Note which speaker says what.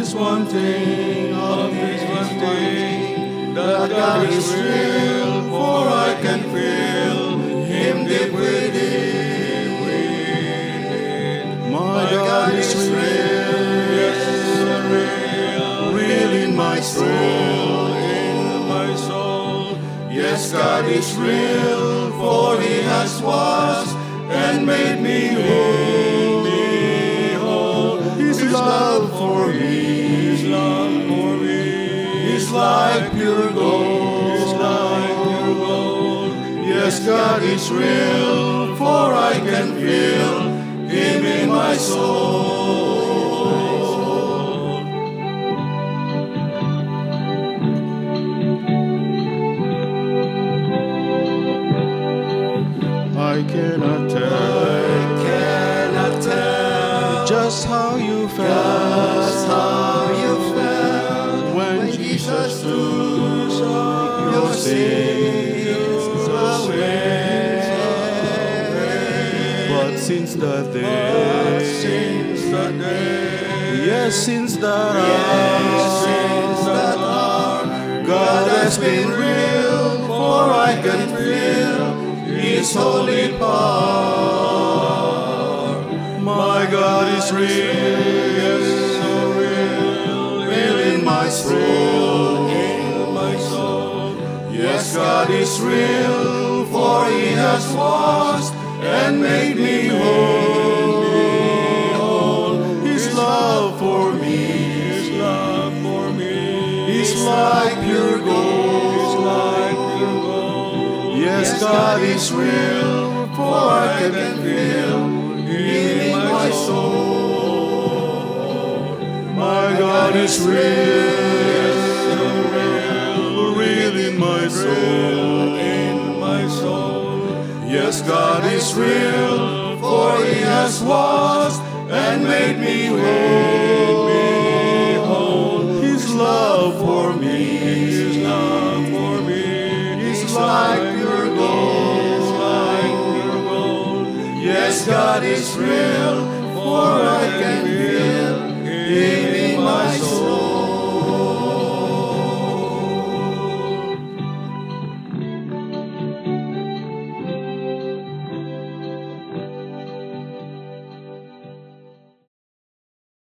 Speaker 1: one thing, that God is real, for I can feel Him deep within. My God is real, yes, real in my soul, Yes, God is real, for He has washed and made me whole. His love for me, is like pure gold. Yes, God is real, for I can feel Him in my soul. I cannot tell just how you felt, when Jesus took your sins away. But since that day, yes, since that hour, God has been real, for I can feel His holy power. My God is real, yes, so real in my soul, Yes, God is real, for He has washed and made me whole. His love for me, is like pure gold. Yes, God is real, for I can feel Him in my soul. My God is real, real in my soul. Yes, God is real, for He has washed and made me whole. His love for me, is like pure gold. Yes, God is real, for